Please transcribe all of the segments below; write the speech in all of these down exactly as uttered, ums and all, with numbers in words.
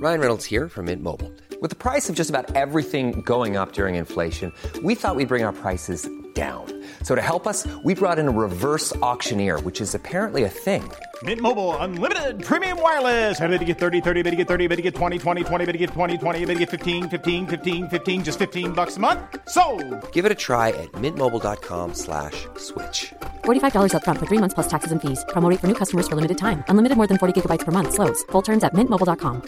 Ryan Reynolds here from Mint Mobile. With the price of just about everything going up during inflation, we thought we'd bring our prices down. So to help us, we brought in a reverse auctioneer, which is apparently a thing. Mint Mobile Unlimited Premium Wireless. How to get thirty, thirty, how to get thirty, how to get twenty, twenty, twenty, how to get twenty, twenty, how to get fifteen, fifteen, fifteen, fifteen, just fifteen bucks a month? Sold! Give it a try at mintmobile.com slash switch. forty-five dollars up front for three months plus taxes and fees. Promo rate for new customers for limited time. Unlimited more than forty gigabytes per month. Slows full terms at mint mobile dot com.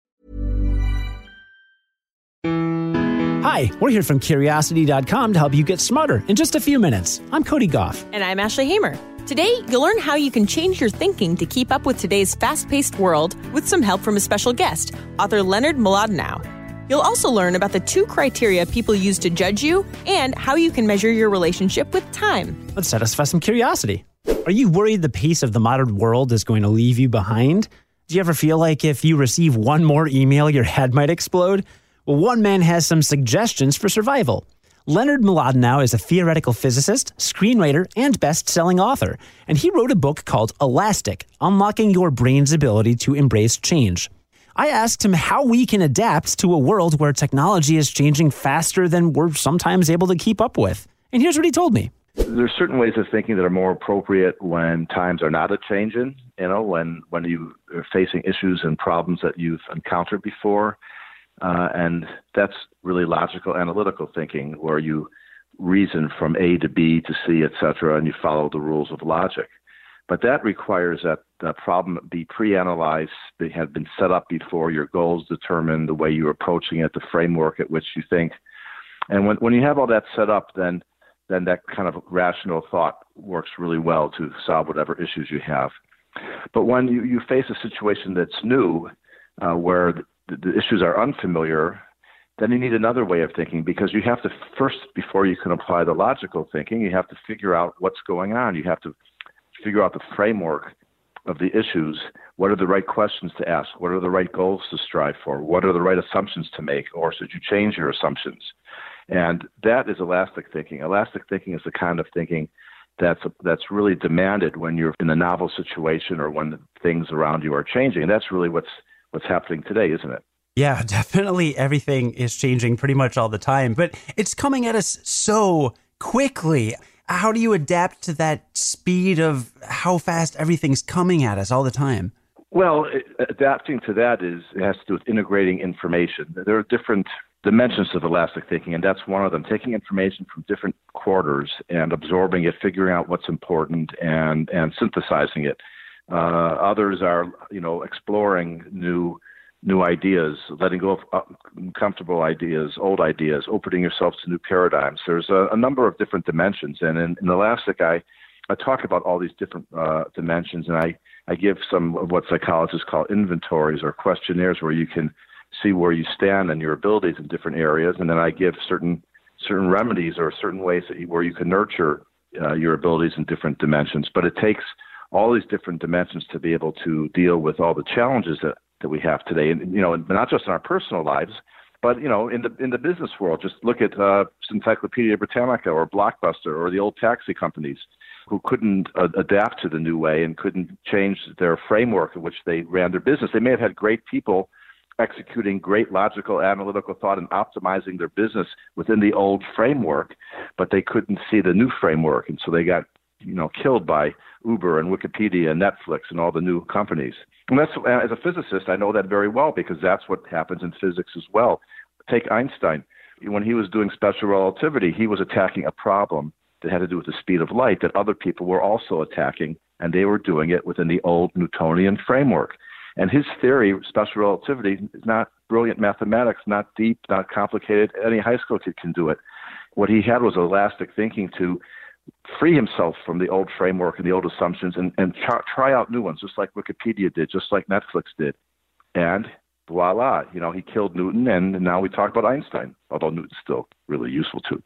Hi, we're here from Curiosity dot com to help you get smarter in just a few minutes. I'm Cody Goff. And I'm Ashley Hamer. Today, you'll learn how you can change your thinking to keep up with today's fast-paced world with some help from a special guest, author Leonard Mlodinow. You'll also learn about the two criteria people use to judge you and how you can measure your relationship with time. Let's satisfy some curiosity. Are you worried the pace of the modern world is going to leave you behind? Do you ever feel like if you receive one more email, your head might explode? Well, one man has some suggestions for survival. Leonard Mlodinow is a theoretical physicist, screenwriter, and best-selling author, and he wrote a book called Elastic, Unlocking Your Brain's Ability to Embrace Change. I asked him how we can adapt to a world where technology is changing faster than we're sometimes able to keep up with. And here's what he told me. There's certain ways of thinking that are more appropriate when times are not a-changing, you know, when, when you are facing issues and problems that you've encountered before. Uh, and that's really logical, analytical thinking, where you reason from A to B to C, et cetera, and you follow the rules of logic. But that requires that the problem be pre-analyzed, they have been set up before, your goals determined, the way you're approaching it, the framework at which you think. And when, when you have all that set up, then then that kind of rational thought works really well to solve whatever issues you have. But when you, you face a situation that's new, uh, where the, the issues are unfamiliar, then you need another way of thinking, because you have to first, before you can apply the logical thinking, you have to figure out what's going on. You have to figure out the framework of the issues. What are the right questions to ask? What are the right goals to strive for? What are the right assumptions to make? Or should you change your assumptions? And that is elastic thinking. Elastic thinking is the kind of thinking that's that's really demanded when you're in a novel situation or when things around you are changing. And that's really what's what's happening today, isn't it? Yeah, definitely everything is changing pretty much all the time, but it's coming at us so quickly. How do you adapt to that speed of how fast everything's coming at us all the time? Well, adapting to that is it has to do with integrating information. There are different dimensions of elastic thinking, and that's one of them. Taking information from different quarters and absorbing it, figuring out what's important, and and synthesizing it. Uh, others are, you know, exploring new new ideas, letting go of uh, comfortable ideas, old ideas, opening yourself to new paradigms. There's a, a number of different dimensions, and in, in Elastic, I, I talk about all these different uh, dimensions, and I, I give some of what psychologists call inventories or questionnaires where you can see where you stand and your abilities in different areas, and then I give certain certain remedies or certain ways that you, where you can nurture uh, your abilities in different dimensions. But it takes all these different dimensions to be able to deal with all the challenges that that we have today, and you know, not just in our personal lives, but you know, in the in the business world. Just look at uh, Encyclopedia Britannica or Blockbuster or the old taxi companies, who couldn't uh, adapt to the new way and couldn't change their framework in which they ran their business. They may have had great people executing great logical, analytical thought and optimizing their business within the old framework, but they couldn't see the new framework, and so they got, you know, killed by Uber and Wikipedia and Netflix and all the new companies. And that's, as a physicist, I know that very well, because that's what happens in physics as well. Take Einstein. When he was doing special relativity, he was attacking a problem that had to do with the speed of light that other people were also attacking, and they were doing it within the old Newtonian framework. And his theory, special relativity, is not brilliant mathematics, not deep, not complicated. Any high school kid can do it. What he had was elastic thinking to free himself from the old framework and the old assumptions and, and try, try out new ones, just like Wikipedia did, just like Netflix did. And voila, you know, he killed Newton, and now we talk about Einstein, although Newton's still really useful too.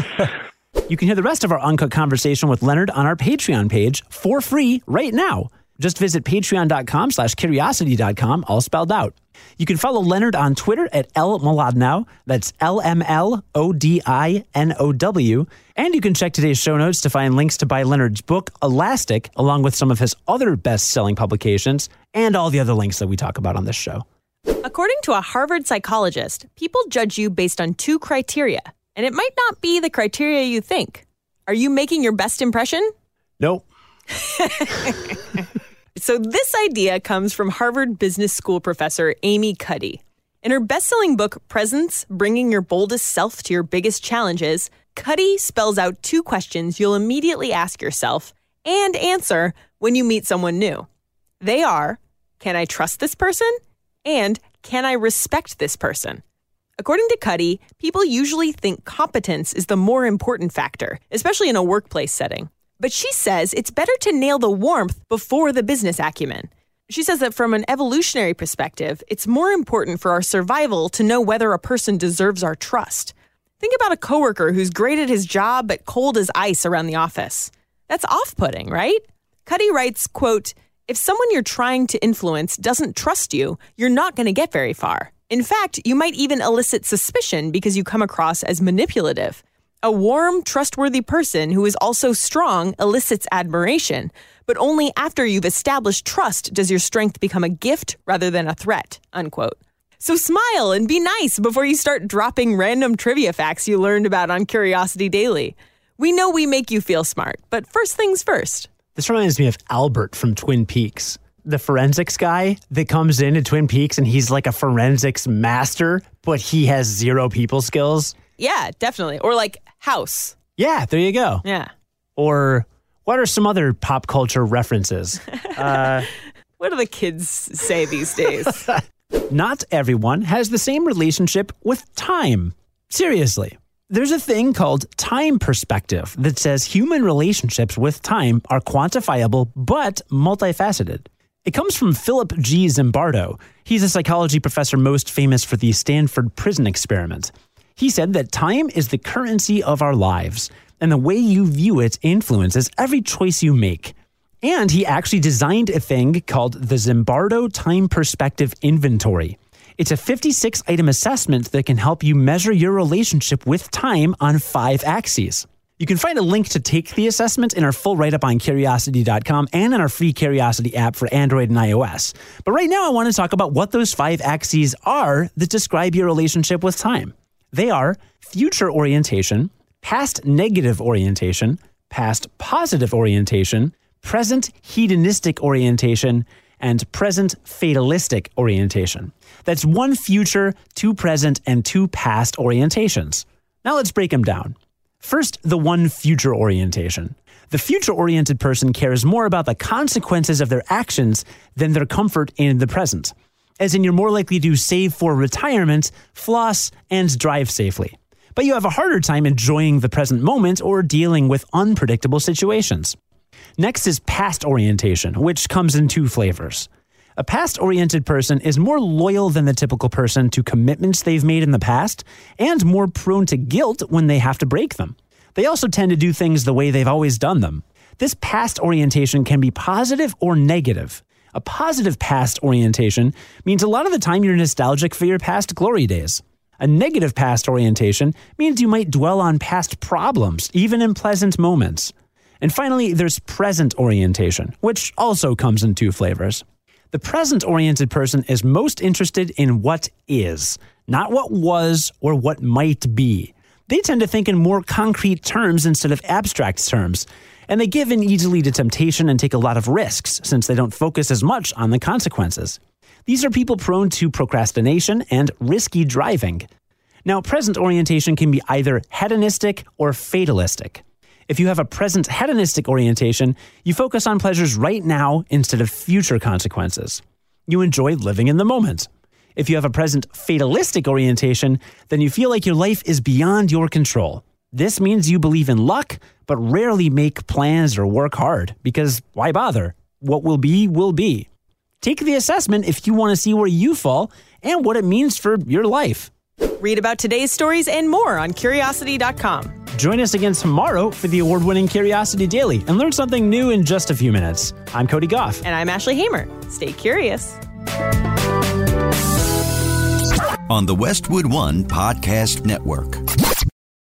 You can hear the rest of our Uncut conversation with Leonard on our Patreon page for free right now. Just visit patreon.com slash curiosity dot com, all spelled out. You can follow Leonard on Twitter at L Mlodinow. That's L M L O D I N O W. And you can check today's show notes to find links to buy Leonard's book, Elastic, along with some of his other best-selling publications and all the other links that we talk about on this show. According to a Harvard psychologist, people judge you based on two criteria, and it might not be the criteria you think. Are you making your best impression? Nope. So this idea comes from Harvard Business School professor Amy Cuddy. In her best-selling book, Presence, Bringing Your Boldest Self to Your Biggest Challenges, Cuddy spells out two questions you'll immediately ask yourself and answer when you meet someone new. They are, can I trust this person? And can I respect this person? According to Cuddy, people usually think competence is the more important factor, especially in a workplace setting. But she says it's better to nail the warmth before the business acumen. She says that from an evolutionary perspective, it's more important for our survival to know whether a person deserves our trust. Think about a coworker who's great at his job but cold as ice around the office. That's off-putting, right? Cuddy writes, quote, if someone you're trying to influence doesn't trust you, you're not going to get very far. In fact, you might even elicit suspicion because you come across as manipulative. A warm, trustworthy person who is also strong elicits admiration, but only after you've established trust does your strength become a gift rather than a threat, unquote. So smile and be nice before you start dropping random trivia facts you learned about on Curiosity Daily. We know we make you feel smart, but first things first. This reminds me of Albert from Twin Peaks, the forensics guy that comes in at Twin Peaks and he's like a forensics master, but he has zero people skills. Yeah, definitely. Or like House. Yeah, there you go. Yeah. Or what are some other pop culture references? uh, what do the kids say these days? Not everyone has the same relationship with time. Seriously. There's a thing called time perspective that says human relationships with time are quantifiable but multifaceted. It comes from Philip G. Zimbardo. He's a psychology professor most famous for the Stanford Prison Experiment. He said that time is the currency of our lives, and the way you view it influences every choice you make. And he actually designed a thing called the Zimbardo Time Perspective Inventory. It's a fifty-six item assessment that can help you measure your relationship with time on five axes. You can find a link to take the assessment in our full write-up on curiosity dot com and in our free Curiosity app for Android and iOS. But right now I want to talk about what those five axes are that describe your relationship with time. They are future orientation, past negative orientation, past positive orientation, present hedonistic orientation, and present fatalistic orientation. That's one future, two present, and two past orientations. Now let's break them down. First, the one future orientation. The future-oriented person cares more about the consequences of their actions than their comfort in the present. As in, you're more likely to save for retirement, floss, and drive safely. But you have a harder time enjoying the present moment or dealing with unpredictable situations. Next is past orientation, which comes in two flavors. A past-oriented person is more loyal than the typical person to commitments they've made in the past and more prone to guilt when they have to break them. They also tend to do things the way they've always done them. This past orientation can be positive or negative. A positive past orientation means a lot of the time you're nostalgic for your past glory days. A negative past orientation means you might dwell on past problems, even in pleasant moments. And finally, there's present orientation, which also comes in two flavors. The present-oriented person is most interested in what is, not what was or what might be. They tend to think in more concrete terms instead of abstract terms, and they give in easily to temptation and take a lot of risks since they don't focus as much on the consequences. These are people prone to procrastination and risky driving. Now, present orientation can be either hedonistic or fatalistic. If you have a present hedonistic orientation, you focus on pleasures right now instead of future consequences. You enjoy living in the moment. If you have a present fatalistic orientation, then you feel like your life is beyond your control. This means you believe in luck, but rarely make plans or work hard, because why bother? What will be, will be. Take the assessment if you want to see where you fall and what it means for your life. Read about today's stories and more on curiosity dot com. Join us again tomorrow for the award-winning Curiosity Daily and learn something new in just a few minutes. I'm Cody Goff. And I'm Ashley Hamer. Stay curious. On the Westwood One Podcast Network.